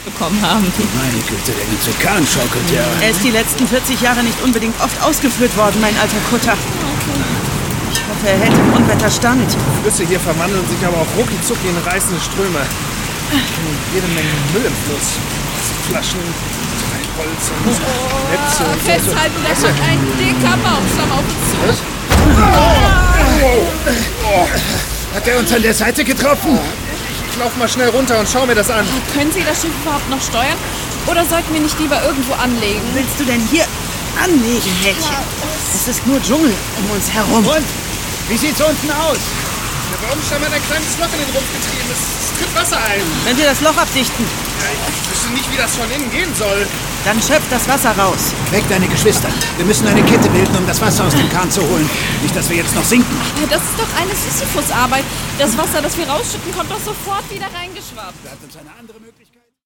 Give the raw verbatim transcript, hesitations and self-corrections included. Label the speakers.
Speaker 1: bekommen haben.
Speaker 2: Meine Güte, der ganze Kahn schaukelt ja.
Speaker 3: Er ist die letzten vierzig Jahre nicht unbedingt oft ausgeführt worden, mein alter Kutter. Ich hoffe, er hält im Unwetter stand.
Speaker 4: Die Flüsse hier verwandeln sich aber auch rucki zucki in reißende Ströme. Jede Menge Müll im Fluss. Flaschen, Holz und
Speaker 1: Oh,
Speaker 4: Netze und so.
Speaker 1: festhalten, da kommt ein dicker Baumstamm auf uns zu.
Speaker 2: Hat er uns an der Seite getroffen?
Speaker 4: Ich lauf mal schnell runter und schau mir das an.
Speaker 1: Können Sie das Schiff überhaupt noch steuern? Oder sollten wir nicht lieber irgendwo anlegen?
Speaker 3: Willst du denn hier anlegen, Mädchen? Es ist nur Dschungel um uns herum.
Speaker 2: Und? Wie sieht's unten aus?
Speaker 4: Der Baumstamm hat ein kleines Loch in den Rumpf getrieben. Es, es tritt Wasser ein.
Speaker 3: Wenn wir das Loch abdichten,
Speaker 4: Ja, ich wüsste nicht, wie das von innen gehen soll.
Speaker 3: dann schöpft das Wasser raus.
Speaker 2: Weck deine Geschwister. Wir müssen eine Kette bilden, um das Wasser aus dem Kahn zu holen. Nicht, dass wir jetzt noch sinken.
Speaker 1: Aber das ist doch eine Sisyphus-Arbeit. Das Wasser, das wir rausschütten, kommt doch sofort wieder reingeschwappt.
Speaker 2: Bleibt uns eine andere Möglichkeit.